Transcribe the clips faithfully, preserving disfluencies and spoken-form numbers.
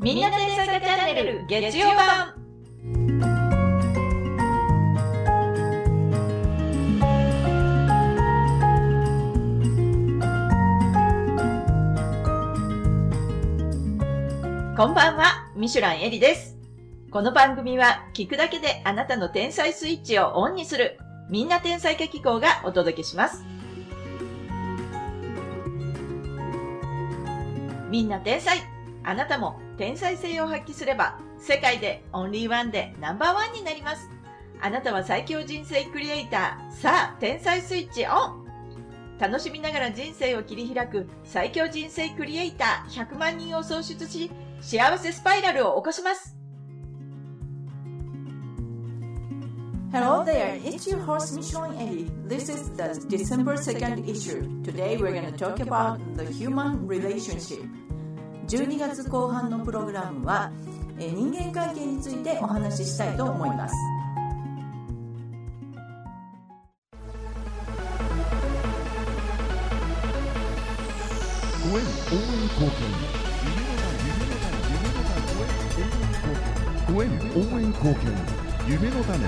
みんな天才化チャンネル月曜版。こんばんは、ミシュランエリです。この番組は聞くだけであなたの天才スイッチをオンにするみんな天才化機構がお届けします。みんな天才。あなたも天才性を発揮すれば世界でオンリーワンでナンバーワンになります。あなたは最強人生クリエイター。さあ、天才スイッチオン。楽しみながら人生を切り開く最強人生クリエイターひゃくまんにんを創出し、幸せスパイラルを起こします。 Hello there, it's your host Michelin Eddie. This is the December second issue. Today we're going to talk about the human relationship. じゅうにがつこう半のプログラムは、えー、人間関係についてお話ししたいと思います。 ご縁応援貢献ご縁応援貢献夢の種。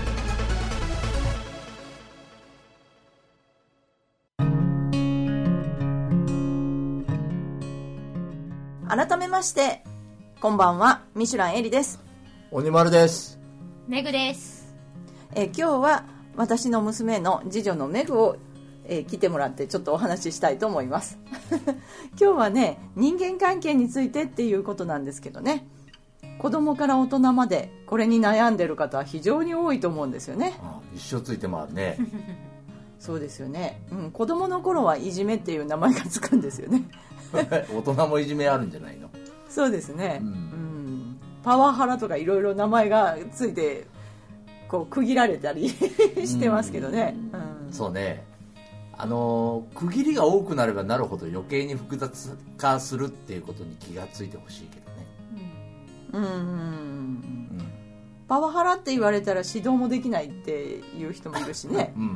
改めましてこんばんは、ミシュランエリです。 鬼丸です。 メグです。 えー、今日は私の娘の次女のメグを、えー、来てもらってちょっとお話ししたいと思います今日はね、人間関係についてっていうことなんですけどね、子供から大人までこれに悩んでる方は非常に多いと思うんですよね。 ああ、一生ついて回るねそうですよね、うん、子供の頃はいじめっていう名前がつくんですよね大人もいじめあるんじゃないの。 そうですね、 うんうん、パワハラとかいろいろ名前がついてこう区切られたりしてますけどね、 うんうん、 そうね、あの区切りが多くなればなるほど余計に複雑化するっていうことに気がついてほしいけどね。 うんうんうん、パワハラって言われたら指導もできないっていう人もいるしねうん、うんうん、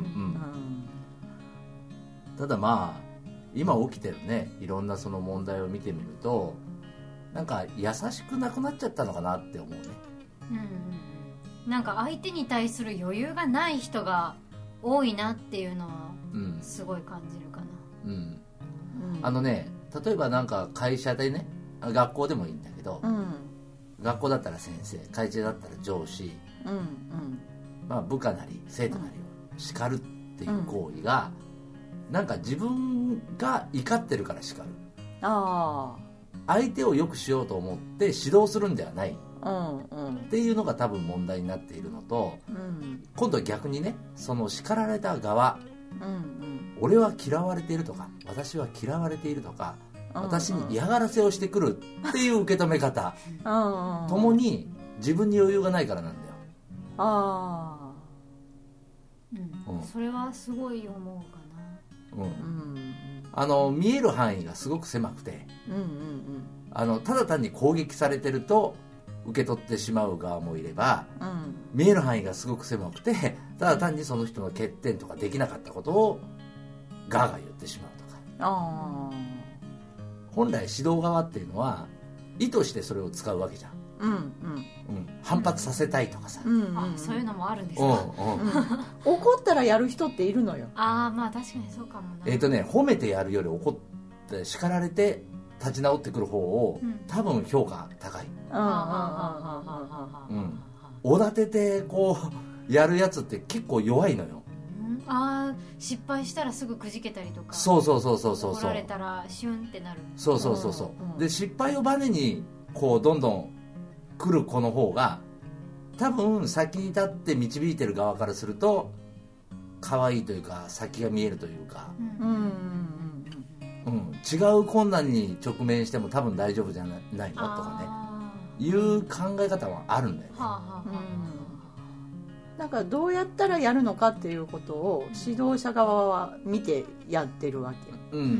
ただまあ今起きてるね、いろんなその問題を見てみると、なんか優しくなくなっちゃったのかなって思うね。 うんうんうん、なんか相手に対する余裕がない人が多いなっていうのはすごい感じるかな。 うんうんうん、 あのね、例えばなんか会社でね、学校でもいいんだけど、 うん、 学校だったら先生、会社だったら上司、 うんうん、 まあ、部下なり生徒なりを叱るっていう行為が、うん、なんか自分が怒ってるから叱る、 あ相手を良くしようと思って指導するんではない、 うんうん、 っていうのが多分問題になっているのと、 うん、 今度は逆にね、その叱られた側、 うんうん、 俺は嫌われているとか、私は嫌われているとか、私に嫌がらせをしてくるっていう受け止め方ともに自分に余裕がないからなんだよ。 あ、 うんうん、それはすごい思うかな、 うんうん、あの見える範囲がすごく狭くて、 うんうんうん、 あのただ単に攻撃されてると受け取ってしまう側もいれば、 うん、 見える範囲がすごく狭くて、ただ単にその人の欠点とかできなかったことをガーガー言ってしまうとか。 あ、 本来指導側っていうのは意図してそれを使うわけじゃん、 うんうんうん、反発させたいとかさ、 うんうんうん、 あ、そういうのもあるんですか、 うんうん、 怒ったらやる人っているのよ。 ああ、まあ確かにそうかもな。 えーとね、褒めてやるより怒って叱られて立ち直ってくる方を、うん、多分評価高い。おだててこうやるやつって結構弱いのよ。 あ、失敗したらすぐくじけたりとか、 そうそうそうそうそう、 怒られたらシュンってなる。 そうそうそうそう、うんうん、で失敗をバネにこうどんどん来る子の方が多分先に立って導いてる側からすると可愛いというか先が見えるというか、うんうんうん、違う困難に直面しても多分大丈夫じゃないのとかね、いう考え方はあるんだよね。はあはあ、 うん、なんかどうやったらやるのかっていうことを指導者側は見てやってるわけ、 うんうん、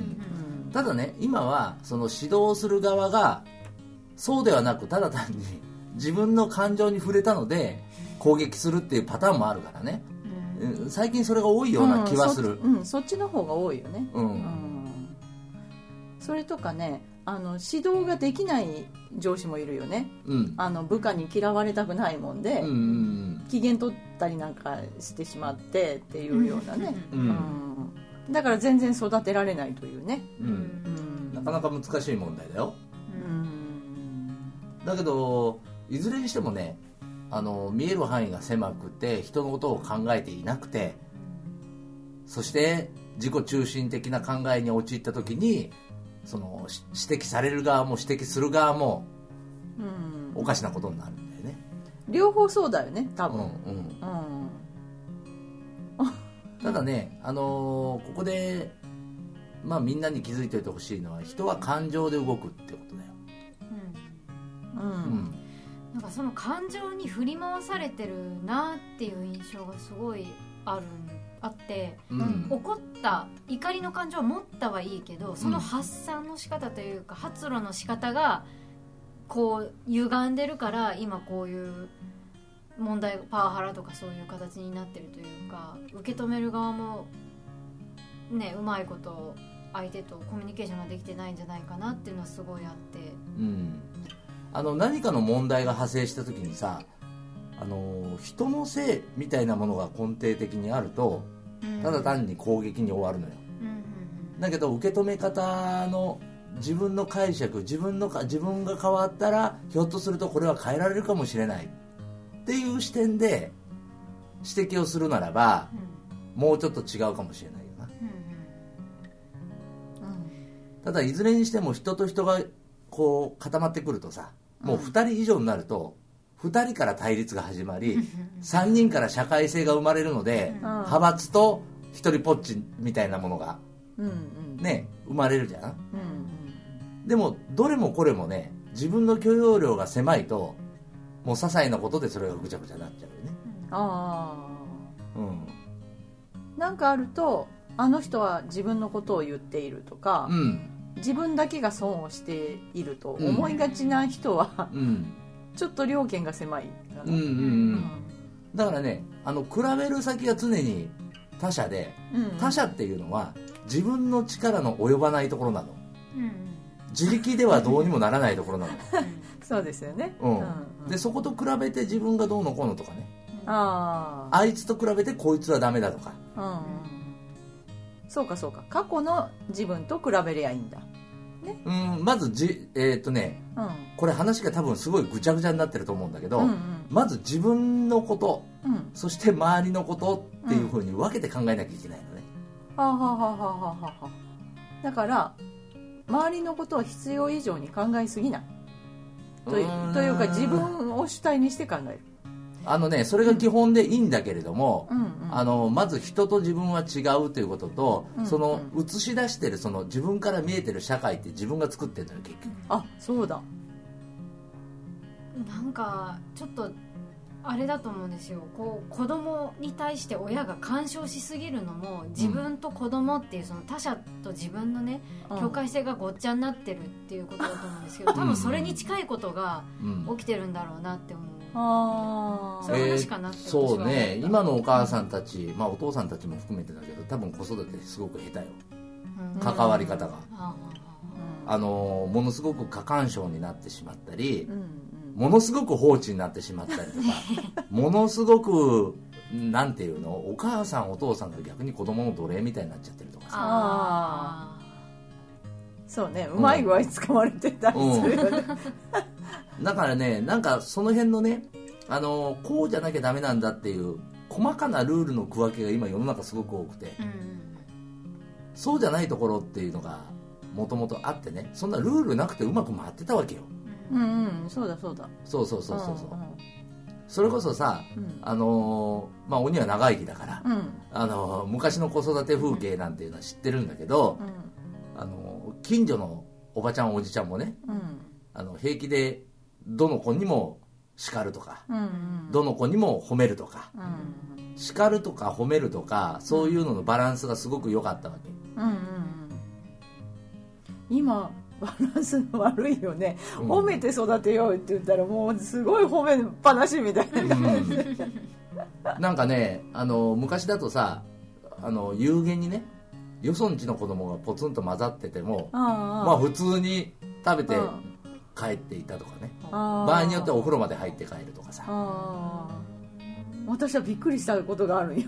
ただね、今はその指導する側がそうではなく、ただ単に自分の感情に触れたので攻撃するっていうパターンもあるからね、うん、最近それが多いような気はする、 うん、そ、うん、そっちの方が多いよね、 うんうん、 それとかね、 あの指導ができない上司もいるよね、 うん、 あの部下に嫌われたくないもんで、 うんうんうん、 機嫌取ったりなんかしてしまってっていうようなね、 うんうん、だから全然育てられないというね、 うんうん、なかなか難しい問題だよ、 うん、 だけどいずれにしてもね、あの見える範囲が狭くて人のことを考えていなくて、そして自己中心的な考えに陥った時にその指摘される側も指摘する側もおかしなことになるんだよね、 うん、両方そうだよね多分、うんうんうん、ただね、あのー、ここで、まあ、みんなに気づいておいてほしいのは人は感情で動くってことだよ、 うんうんうん、 なんかその感情に振り回されてるなっていう印象がすごいあるあって、うん、怒った怒りの感情を持ったはいいけど、その発散の仕方というか、うん、発露の仕方がこう歪んでるから今こういう問題パワハラとかそういう形になってるというか、受け止める側もねうまいこと相手とコミュニケーションができてないんじゃないかなっていうのはすごいあって、 うん、あの何かの問題が発生した時にさ、あの人のせいみたいなものが根底的にあるとただ単に攻撃に終わるのよ、うんうんうん、だけど受け止め方の自分の解釈、自分のか自分が変わったらひょっとするとこれは変えられるかもしれないっていう視点で指摘をするならば、うん、もうちょっと違うかもしれないよな、うんうん、ただいずれにしても人と人がこう固まってくるとさ、もうふたり以上になるとふたりから対立が始まりさんにんから社会性が生まれるので、うん、派閥と一人ぽっちみたいなものが、うんうん、ね生まれるじゃん、うんうん、でもどれもこれもね自分の許容量が狭いともう些細なことでそれがぐちゃぐちゃになっちゃうよね、うん、ああ、うん、なんかあるとあの人は自分のことを言っているとか、うん、自分だけが損をしていると思いがちな人は、うんうんちょっと両権が狭い、 うんうんうん、だからねあの比べる先が常に他者で、うんうん、他者っていうのは自分の力の及ばないところなの、うんうん、自力ではどうにもならないところなのそうですよね、 うんうんうん、でそこと比べて自分がどうのこうのとかね、ああいつと比べてこいつはダメだとか、うんうん、 そうかそうか過去の自分と比べりゃいいんだね、 うん、まずじ、えーっとねうん、これ話が多分すごいぐちゃぐちゃになってると思うんだけど、うんうん、まず自分のこと、うん、そして周りのことっていう風に分けて考えなきゃいけないのね、 うん、はあはあはあはあはあだから周りのことを必要以上に考えすぎないという、というか自分を主体にして考えるあのねそれが基本でいいんだけれども、うんうん、あのまず人と自分は違うということと、うんうん、その映し出してるその自分から見えてる社会って自分が作ってるのよ結局。 あ、そうだ。 なんかちょっとあれだと思うんですよ。こう子供に対して親が干渉しすぎるのも自分と子供っていうその他者と自分のね、うん、境界性がごっちゃになってるっていうことだと思うんですけど、多分それに近いことが起きてるんだろうなって思う。あそういう話かなって、 えー、そうね今のお母さんたち、まあ、お父さんたちも含めてだけど多分子育てすごく下手よ、うん、関わり方が、うん、あのものすごく過干渉になってしまったり、うんうん、ものすごく放置になってしまったりとかものすごくなんていうのお母さんお父さんが逆に子供の奴隷みたいになっちゃってるとかさあそうねうまい具合に使われてたりするよね、うんだからねなんかその辺のねあのこうじゃなきゃダメなんだっていう細かなルールの区分けが今世の中すごく多くて、うん、そうじゃないところっていうのがもともとあってねそんなルールなくてうまく回ってたわけよ、 うんうんそうだそうだそうそうそうそうそう、うんうん、それこそさ、うん、あのまあ鬼は長生きだから、うん、あの昔の子育て風景なんていうのは知ってるんだけど、うん、あの近所のおばちゃんおじちゃんもね、うん、あの平気でどの子にも叱るとか、うんうん、どの子にも褒めるとか、うんうん、叱るとか褒めるとかそういうののバランスがすごく良かったわけ、うんうんうん、 今バランス悪いよね、うん、褒めて育てようって言ったらもうすごい褒めっぱなしみたいな感じ、うん、 なんかねあの昔だとさあの有限にねよそんちの子供がポツンと混ざってても、 あまあ普通に食べてうん帰っていたとかね、 あ場合によってはお風呂まで入って帰るとかさ。 あ私はびっくりしたことがあるんよ。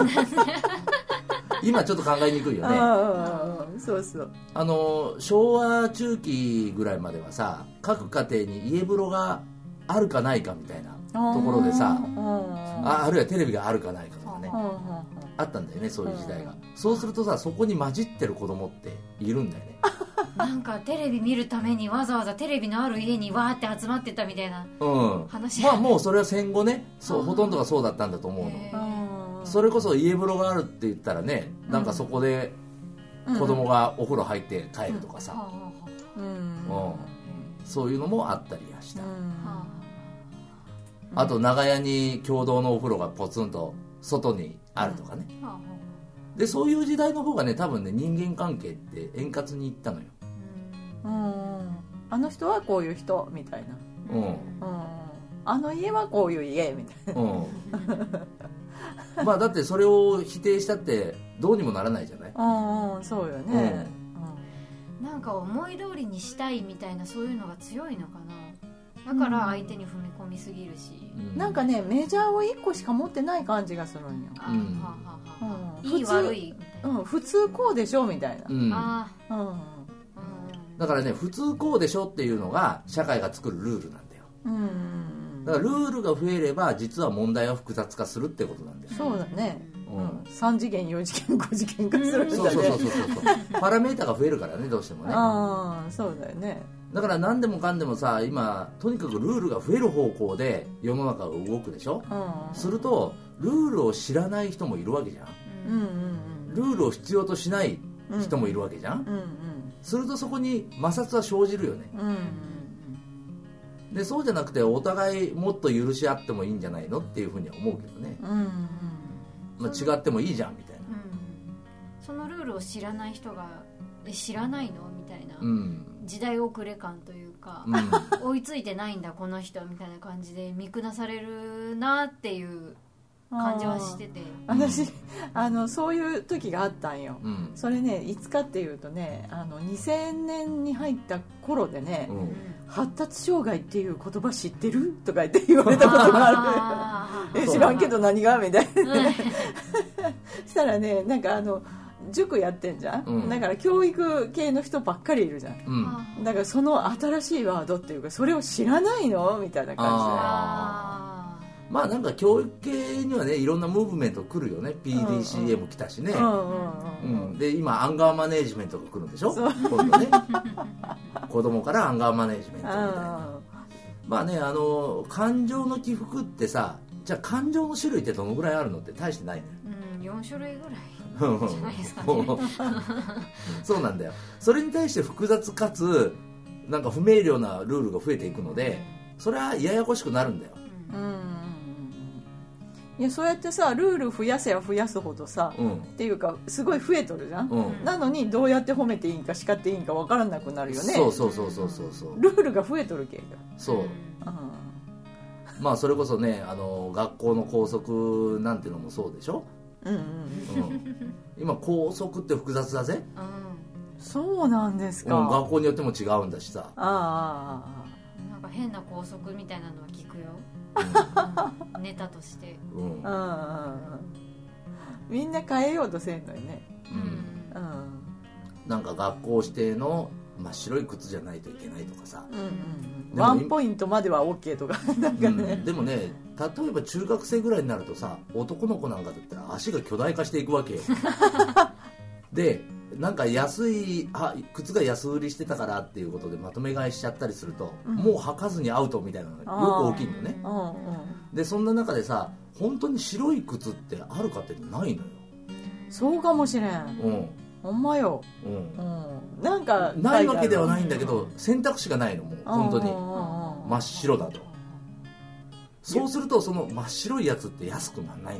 今ちょっと考えにくいよね。 ああそうそう。 あの昭和中期ぐらいまではさ、各家庭に家風呂があるかないかみたいなところでさ、あ, あるいはテレビがあるかないかとかね、あったんだよね、そういう時代が。そうするとさ、そこに混じってる子供っているんだよね。 なんかテレビ見るためにわざわざテレビのある家にわーって集まってたみたいなうん話。 まあもうそれは戦後ね、そうあーほとんどがそうだったんだと思うの。 へーそれこそ家風呂があるって言ったらね、なんかそこで子供がお風呂入って帰るとかさ、 はあはうんうんそういうのもあったりはした。 あはああと長屋に共同のお風呂がポツンと外にあるとかね、 はあはあでそういう時代の方がね、多分ね人間関係って円滑にいったのよ。 うんあの人はこういう人みたいな、 うんうんあの家はこういう家みたいな。 うんまあだってそれを否定したってどうにもならないじゃない。 うんうんそうよね。 なんか思い通りにしたいみたいな、そういうのが強いのかな。だから相手に踏み込みすぎるし、 うんなんかねメジャーをいっこしか持ってない感じがするんよ。 あうんはあはあはあうんいい悪いみたいな、 うん、普通こうでしょみたいな。 うんあうんあ、うんだからね、普通こうでしょっていうのが社会が作るルールなんだよ。 うんだからルールが増えれば実は問題は複雑化するってことなんだよ。 そうだね。 ううんん、さん次元よん次元ご次元化するんだね。 そうそうそうそうそうパラメータが増えるからね、どうしてもね。 ああそうだよね。 だから何でもかんでもさ、今とにかくルールが増える方向で世の中が動くでしょ。 うんするとルールを知らない人もいるわけじゃん。 うんうんルールを必要としない人もいるわけじゃん、 うんうんするとそこに摩擦は生じるよね。 うんうんでそうじゃなくてお互いもっと許し合ってもいいんじゃないのっていうふうには思うけどね、 うんうんまあ、違ってもいいじゃんみたいな。 うんそのルールを知らない人がえ知らないのみたいな、 うん時代遅れ感というか、 うん追いついてないんだこの人みたいな感じで見下されるなっていう感じはしてて、 私あのそういう時があったんよ。 うんそれねいつかっていうとね、あのにせんねんに入った頃でね、 うん発達障害っていう言葉知ってるとか言って言われたことがある。え知らんけど何がみたいなしたらね、なんかあの塾やってんじゃん、 うんだから教育系の人ばっかりいるじゃん。 うんだからその新しいワードっていうか、それを知らないのみたいな感あまあなんか教育系にはねいろんなムーブメント来るよね。 ピーディーシーエー も来たしね、 じで。うんうんううんん、で今アンガーマネージメントが来るんでしょ。 そう今度ね子供からアンガーマネージメントみたいな。まあね、あの感情の起伏ってさ、じゃあ感情の種類ってどのぐらいあるのって大してないのよ。 うん、よん種類ぐらいじゃないですかねそうなんだよ。それに対して複雑かつなんか不明瞭なルールが増えていくので、それはややこしくなるんだよ。 うんうんうんいやそうやってさルール増やせば増やすほどさ、 うんっていうかすごい増えとるじゃん、 うん、 なのにどうやって褒めていいんか叱っていいんか分からなくなるよね。 そうそうそうそうそうそうルールが増えとるけんよ。 そう、 うんまあそれこそね、あの学校の校則なんてのもそうでしょ、 うんうんうん、今校則って複雑だぜ、 うそうなんですか、 うん、 あ学校によっても違うんだしさ、 あんなんか変な校則みたいなのは聞くよ、うんネタとして、 うんああああみんな変えようとせんのよね。 うんうんなんか学校指定の真っ白い靴じゃないといけないとかさ、 うんうんでもワンポイントまでは OK とかなんかうねん、でもね、例えば中学生ぐらいになるとさ、男の子なんかだったら足が巨大化していくわけよでなんか安いあ靴が安売りしてたからっていうことでまとめ買いしちゃったりすると、 うんもう履かずにアウトみたいなのがよく起きるのね。 うんうんでそんな中でさ、本当に白い靴ってあるかってないのよ。 そうかもしれん。 うんほんまよ、 うんうん、なんかないわけではないんだけど、選択肢がないの、もう本当にに真っ白だと。そうするとその真っ白いやつって安くならない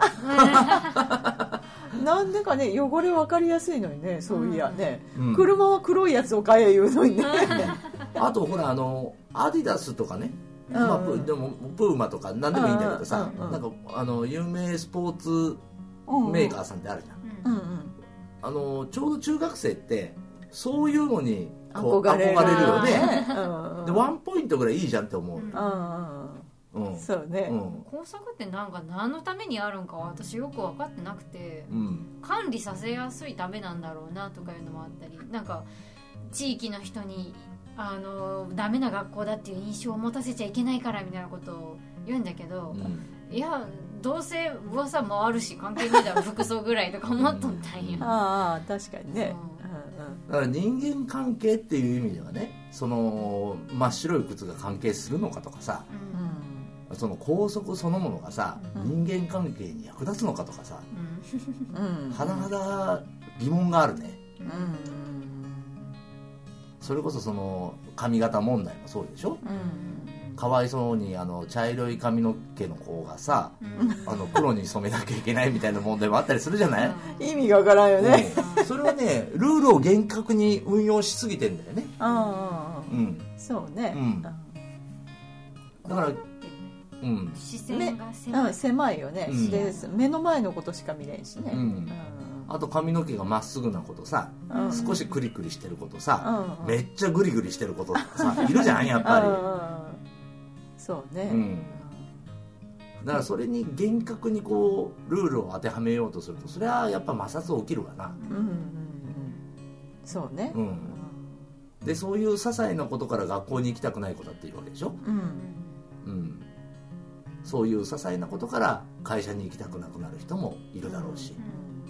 の。 なんでかね、汚れ分かりやすいのにね、そういやね、 うん車は黒いやつを買え言うのにねあとほら、あのアディダスとかね、 うんまあ、プでもプーマとか何でもいいんだけどさ、 うんうんうんなんかあの有名スポーツメーカーさんってあるじゃん、 うんうんあのちょうど中学生ってそういうのにこう憧れる憧れるよねうんうんでワンポイントぐらいいいじゃんって思う、 うんうんうんそうね、 うん校則ってなんか何のためにあるんか私よく分かってなくて、 うん管理させやすいためなんだろうなとかいうのもあったり、なんか地域の人にあのダメな学校だっていう印象を持たせちゃいけないからみたいなことを言うんだけど、 うんいやどうせ噂もあるし関係ないだろ服装ぐらいとか思っとったんや、 ああ確かにね、 だから人間関係っていう意味ではねその真っ白い靴が関係するのかとかさうんうんその校則そのものがさ、 うん人間関係に役立つのかとかさうんうん甚だ疑問があるねうんそれこそその髪型問題もそうでしょうんかわいそうにあの茶色い髪の毛の子がさうんあの黒に染めなきゃいけないみたいな問題もあったりするじゃない、 意味がわからんよね、 うんそれはねルールを厳格に運用しすぎてんだよね、 ああうん、 そうね、 うんだから、うん視線がうん狭い、 うん狭いよね、 うんで目の前のことしか見れんしね、 うんあと髪の毛がまっすぐなことさ、 うん少しクリクリしてることさ、 うんめっちゃグリグリしてることとかさいるじゃんやっぱり、 うんそうね、 うんだからそれに厳格にこうルールを当てはめようとするとそれはやっぱ摩擦起きるわな、 うんうんうんそうね、 うんでそういう些細なことから学校に行きたくない子だっているわけでしょ、 うんうん、そういう些細なことから会社に行きたくなくなる人もいるだろうし、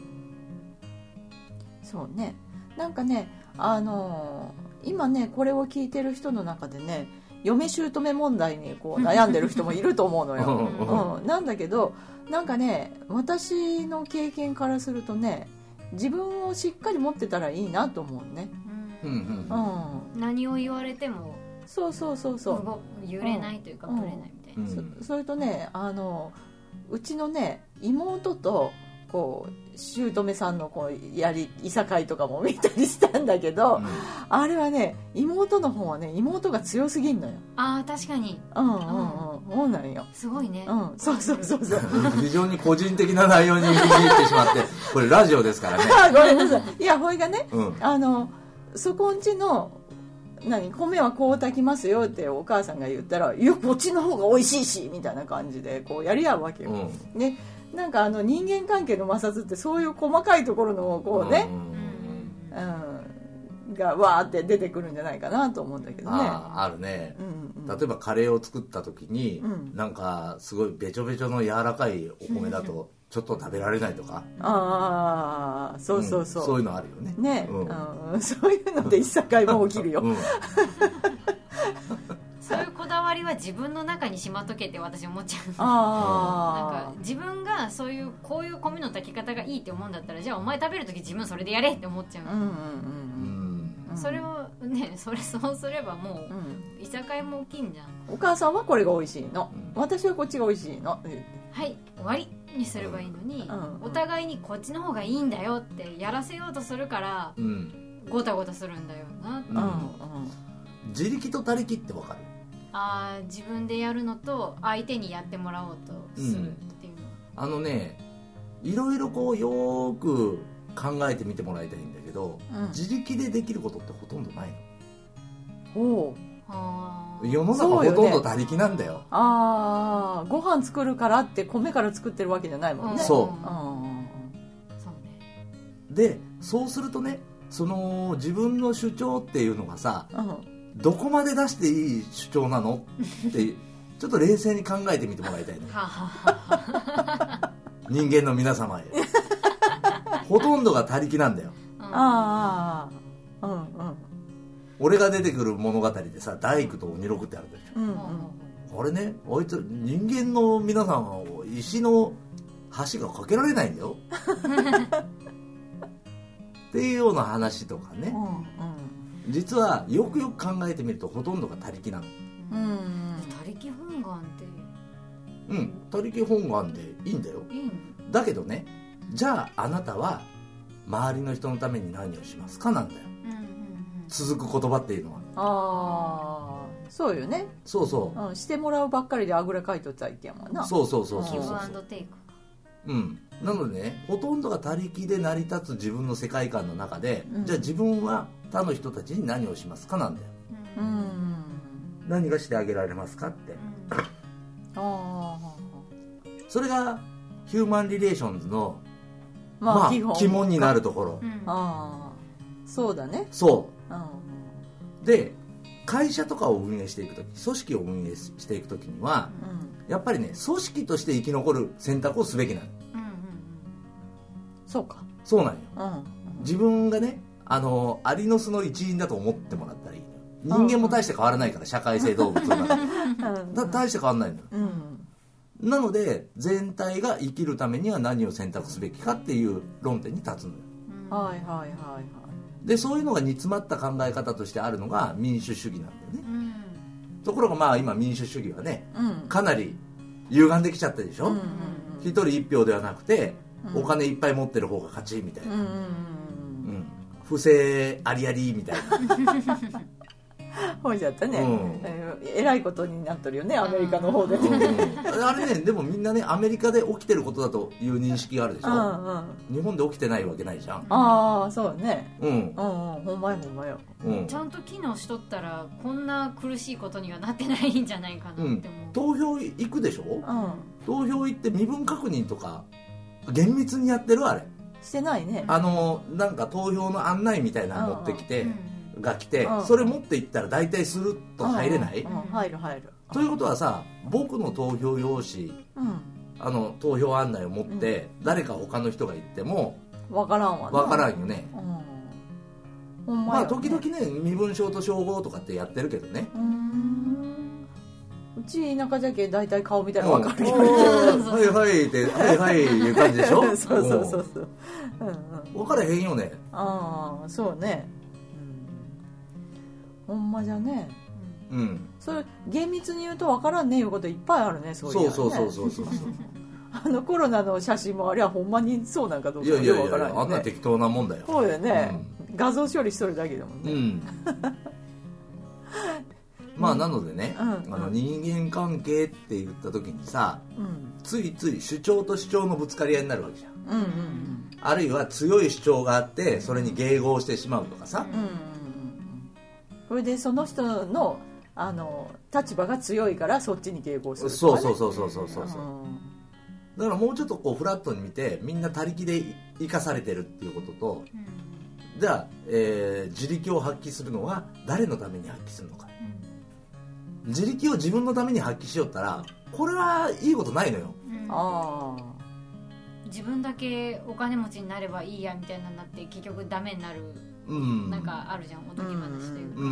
そうねなんかねあのー今ねこれを聞いてる人の中でね嫁姑問題にこう悩んでる人もいると思うのよ、 うんうん、なんだけどなんかね私の経験からするとね自分をしっかり持ってたらいいなと思うね、 うんうんうんうん何を言われてもそうそうそうそう、 動揺れないというかうんぶれないみたいな、 うんそそれとねあのうちのね妹とこう姑さんのこうやりいさかいとかも見たりしたんだけど、 うんあれはね妹の方はね妹が強すぎんのよ。 ああ確かにうんうんうんそうなんよ。 すごいね、 うんそうそうそうそう。 非常に個人的な内容に踏み入ってしまってこれラジオですからね、 あごめんなさい。いやほいがねうんあのそこんちの何米はこう炊きますよってお母さんが言ったらいやこっちの方が美味しいしみたいな感じでこうやり合うわけよ。 うんねなんかあの人間関係の摩擦ってそういう細かいところのこうね、うん、がわーって出てくるんじゃないかなと思うんだけどね。 あああるね、 うんうん、 例えばカレーを作った時に、 うんなんかすごいべちょべちょの柔らかいお米だとちょっと食べられないとか、 ああそうそうそう、 んそういうのあるよねね、 うんうん、そういうのでいさかいも起きるよ、 うんそういうこだわりは自分の中にしまっとけって私思っちゃうなんあか自分がそういうこういう米の炊き方がいいって思うんだったらじゃあお前食べるとき自分それでやれって思っちゃう、 あうんうんううんんそれをねそれそうすればもうんうんういさかいも起きんじゃんお母さんはこれが美味しいの、 うん私はこっちが美味しいのはい終わりにすればいいのに、 うんお互いにこっちの方がいいんだよってやらせようとするからうんゴタゴタするんだよな、 うんうんうん自力と他力ってわかる？ あー自分でやるのと相手にやってもらおうとするっていうの、 あのねいろいろこうよーく考えてみてもらいたいんだけど、 うん自力でできることってほとんどないおうあの。世の中そうよねほとんど他力なんだよ。 ああご飯作るからって米から作ってるわけじゃないもんね。 そううんそうねでそうするとねその自分の主張っていうのがさうんどこまで出していい主張なのってちょっと冷静に考えてみてもらいたいねははは人間の皆様へほとんどが他力なんだよ。 うんああうんうん俺が出てくる物語でさ大工と鬼六ってあるでしうんうんょ。あれねあいつ人間の皆さんは石の橋が架けられないんだよっていうような話とかねうん実はよくよく考えてみるとほとんどが他力なの。 うんうん他力本願ってうん他力本願でいいんだよ。 いいの？ だけどねじゃああなたは周りの人のために何をしますかなんだようんうんうん続く言葉っていうのは。 ああそうよね、 そうそうん、してもらうばっかりであぐらかいとったらいけんわうな。 そうそうそうそうギブそうアンドテイクかううん、なのでね、ほとんどが他力で成り立つ自分の世界観の中で、 うん、 じゃあ自分は他の人たちに何をしますかなんだよ、 うん、 何がしてあげられますかって、 うん、 ああ、 それがヒューマンリレーションズの、 まあ、 まあ、 基本基本になるところ、 うん、 ああ、そうだね。 そう、 うん、 で会社とかを運営していくとき、組織を運営していくときには、 うん、 やっぱりね、組織として生き残る選択をすべきなの。 うんうんそうか、 そうなんよ、 うん、 自分がね、あのアリの巣の一員だと思ってもらったらいいのよ。人間も大して変わらないから、社会性動物の中でだ大して変わらないのよ、 うん、 なので全体が生きるためには何を選択すべきかっていう論点に立つのよ。 うん、 はいはいはいはい。 でそういうのが煮詰まった考え方としてあるのが民主主義なんだよね、 うん、 ところがまあ今民主主義はね、 うん、 かなり歪んできちゃったでしょ、 うんうんうん、 一人一票ではなくて、 うん、 お金いっぱい持ってる方が勝ちみたいな、 うんうんうんうん、不正ありありみたいなほいじゃったね、 うんえーえらいことになってるよね、アメリカの方でね、 うんうん、あれね、でもみんなね、アメリカで起きてることだという認識があるでしょ、 うんうん、 日本で起きてないわけないじゃん。 ああそうね、 うん、 うんうん、ほんまやほんまや、 うん、 ちゃんと機能しとったらこんな苦しいことにはなってないんじゃないかなって思う、うん、 投票行くでしょ、 うん、 投票行って身分確認とか厳密にやってるあれしてないね、 あのなんか投票の案内みたいなの持ってきて、 うんが来て、 うん、 それ持って行ったら大体スルッと入れない、 うんうんうん、入る入る、 ということはさ、僕の投票用紙、 うん、 あの投票案内を持って、うん、誰か他の人が行っても分からんわな、 分からんよね、 うん、ほんままあよね、 時々ね身分証と照合とかってやってるけどね、 うーん、うち田舎じゃけ大体顔見たら分かるよ、 うん、はいはいってはいはいいう感じでしょそうそうそうそう、うんうん、 分からへんよね。 ああそうね、うん、ほんまじゃね、 うん、 それ厳密に言うと分からんねいうこといっぱいあるね、そういうのね、 そうそうそうそうそうあのコロナの写真もあれはほんまにそうなんかどうかいやいやい分からんよね、 やあんな適当なもんだよ。 そうよね、うん、画像処理しとるだけだもんね、 うんまあなのでね、 うん、 あの人間関係って言った時にさ、 うん、 ついつい主張と主張のぶつかり合いになるわけじゃん、 うんうんうん、 あるいは強い主張があってそれに迎合してしまうとかさ、 うんうんうん、それでその人のあの立場が強いからそっちに迎合するとか、ね、 そうそうそうそうそうそう、うん、だからもうちょっとこうフラットに見てみんな他力で生かされてるっていうことと、うん、じゃあ、えー、自力を発揮するのは誰のために発揮するのか、うん、自力を自分のために発揮しよったらこれはいいことないのよ、 うん、 ああ自分だけお金持ちになればいいやみたいなになって結局ダメになる、 うん、 なんかあるじゃん、おとぎ話というか、 うんうんうん、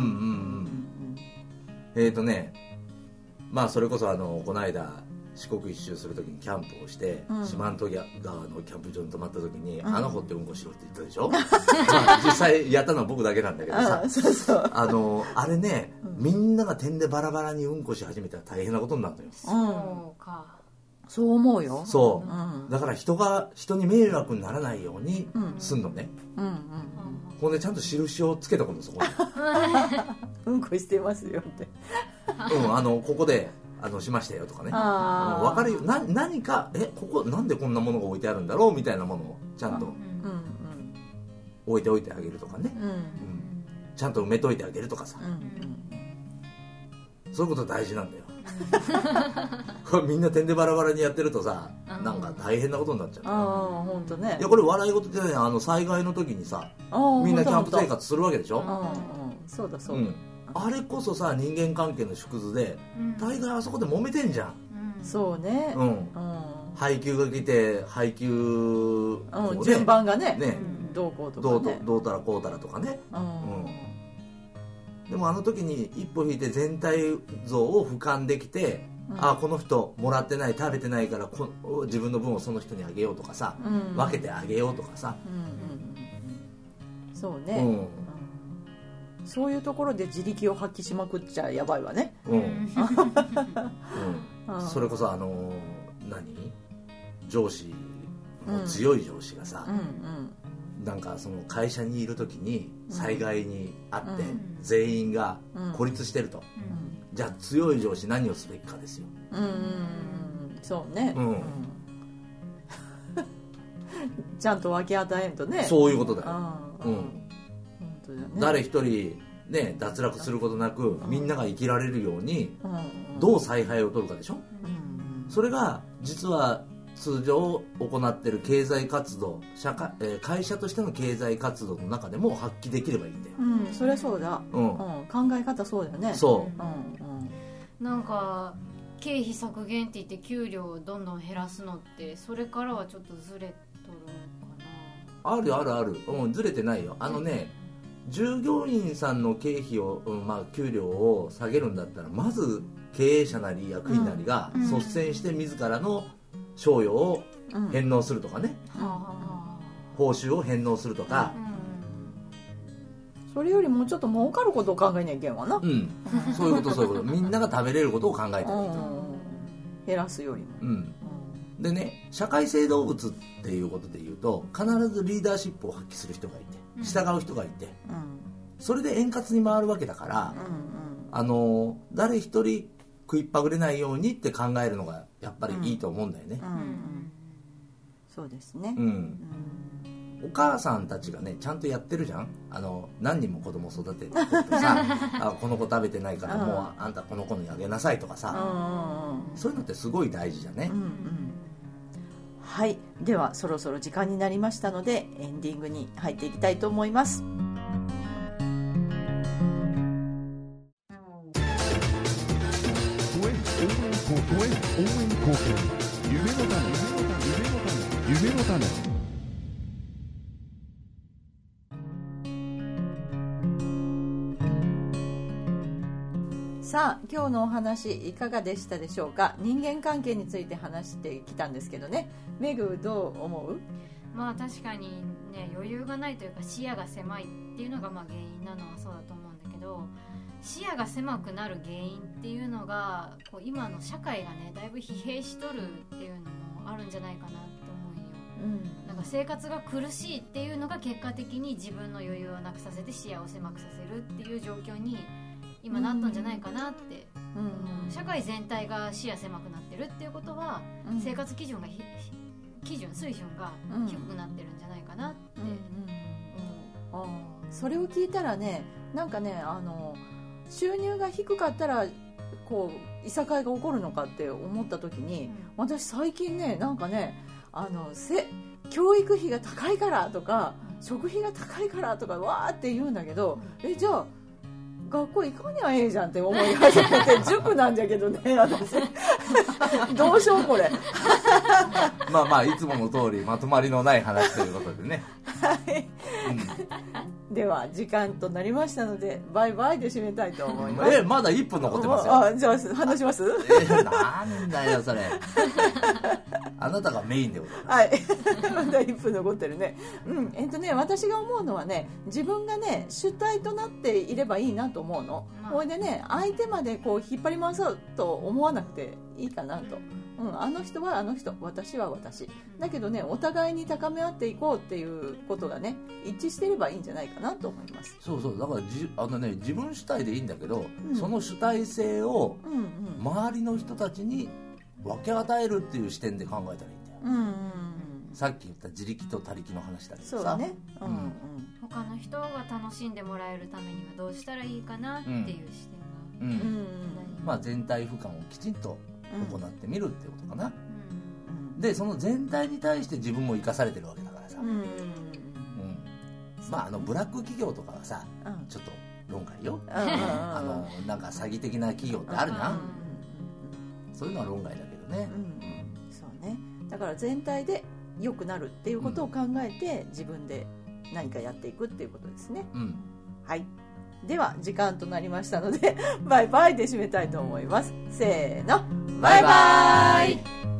えーとねまあそれこそあのこの間四国一周するときにキャンプをして、うん、四万十川のキャンプ場に泊まったときに、うん、穴掘ってうんこしろって言ったでしょまあ実際やったのは僕だけなんだけどさあ, そうそうあのあれね、うん、みんなが点でバラバラにうんこし始めたら大変なことになるのよ、 そうか、 そう思うよ、 そう、 うん、 だから人が人に迷惑にならないようにすんのね、 うんうんうん、 ほんでちゃんと印をつけとくのそこにうんこしてますよってうんあのここであのしましたよとかね、 あ、 うん、分かるよな何かえここなんでこんなものが置いてあるんだろうみたいなものをちゃんと置いておいてあげるとかね、 うんうん、 ちゃんと埋めといてあげるとかさ、 うんうん、 そういうこと大事なんだよみんな点でバラバラにやってるとさなんか大変なことになっちゃう。 ああ本当ね。 いやこれ笑い事じゃない、あの災害の時にさみんなキャンプ生活するわけでしょ、 うんうん、そうだそうだ、 うん、あれこそさ人間関係の縮図で、うん、大概あそこで揉めてんじゃん、 うん、そうね、 うんうん、配給が来て配給、 うんね、順番がね、 ね、 どうこうとかね、 どうとどうたらこうたらとかね、うんうん、でもあの時に一歩引いて全体像を俯瞰できて、うん、あこの人もらってない食べてないからこ自分の分をその人にあげようとかさ、うん、分けてあげようとかさ、 うんうんうん、そうね、うんうん、そういうところで自力を発揮しまくっちゃやばいわね、うんうん、それこそあの何上司の強い上司がさ、うんうんうん、なんかその会社にいる時に災害にあって全員が孤立してると、うん、じゃあ強い上司何をすべきかですよ。 うんうんそうね、うん、 ちゃんと分け与えんとね。 そういうことだよ、 うん、 うん、 本当だね。 誰一人ね脱落することなく、みんなが生きられるように、 うんうん、 どう采配を取るかでしょ、 うんうん、 それが実は通常行っている経済活動、社会、えー、会社としての経済活動の中でも発揮できればいいんだよ。 うん、それそうだ、 うんうん、考え方そうだよね。 そう、 うんうん、 なんか経費削減って言って給料をどんどん減らすのって、それからはちょっとずれとるかな。 あるあるある、うん、ずれてないよ。あのね、従業員さんの経費を、うん、まあ給料を下げるんだったら、まず経営者なり役員なりが率先して自らの賞与を返納するとかね、 うん、 報酬を返納するとか、 うん、 それよりもうちょっと儲かることを考えなきゃいけんわな。 うん、そういうことそういうことみんなが食べれることを考えてると、 うん、減らすよりも、 うん、でね、社会性動物っていうことでいうと、必ずリーダーシップを発揮する人がいて、従う人がいて、 うん、 それで円滑に回るわけだから、 うんうん、 あの誰一人食いっぱぐれないようにって考えるのがやっぱりいいと思うんだよね、 うんうんうん、そうですね、 うんうん、 お母さんたちがねちゃんとやってるじゃん。あの何人も子供育ててさあこの子食べてないからもうあんたこの子にあげなさいとかさ、 うんうん、 そういうのってすごい大事じゃね、 うんうん、はい、ではそろそろ時間になりましたのでエンディングに入っていきたいと思います。 応援貢献、夢の種、夢の種、 さあ今日のお話いかがでしたでしょうか。人間関係について話してきたんですけどね、メグどう思う？ まあ確かにね、余裕がないというか視野が狭いっていうのがまあ原因なのはそうだと思うんだけど、視野が狭くなる原因っていうのがこう今の社会がねだいぶ疲弊しとるっていうのもあるんじゃないかなって思うよ、うん、なんか生活が苦しいっていうのが結果的に自分の余裕をなくさせて視野を狭くさせるっていう状況に今なったんじゃないかなって、うんうん、社会全体が視野狭くなってるっていうことは、うん、生活基準がひ基準水準が低くなってるんじゃないかなって、うんうんうん、あそれを聞いたらね、なんかね、あの収入が低かったらこういさかいが起こるのかって思った時に、うん、私最近ね、なんかね、あのせ教育費が高いからとか、うん、食費が高いからとかわーって言うんだけど、うん、えじゃあ学校行かにゃええじゃんって思い始めて塾なんじゃけどね、私どうしようこれまあまあいつもの通りまとまりのない話ということでね、 はい、うん、では時間となりましたのでバイバイで締めたいと思います。 えまだいっぷん残ってますよ。 あじゃあ話しますえなんだよそれあなたがメインでございます。 はいまだいっぷん残ってるね。うんえっとね私が思うのはね、自分がね主体となっていればいいなと思うの。ほいでね、相手までこう引っ張り回そうと思わなくていいかなと、うん、あの人はあの人、私は私だけどね、お互いに高め合っていこうっていうことがね一致していればいいんじゃないかなと思います。 そうそう、だからじあの、ね、自分主体でいいんだけど、うん、その主体性を周りの人たちに分け与えるっていう視点で考えたらいいんだよ、うんうんうん、さっき言った自力と他力の話だけどさ、 そうだね、うんうん、 他の人が楽しんでもらえるためにはどうしたらいいかなっていう視点が、うんうん、 まあ、全体俯瞰をきちんと行ってみるっていうことかな、うん、でその全体に対して自分も生かされてるわけだからさ、うんうん、まああのブラック企業とかはさ、うん、ちょっと論外よあのなんか詐欺的な企業ってあるじゃん、うん、そういうのは論外だけどね、うんうん、 そうね、だから全体で良くなるっていうことを考えて、うん、自分で何かやっていくっていうことですね、うん、はい、では時間となりましたのでバイバイで締めたいと思います。せーの、バイバイ。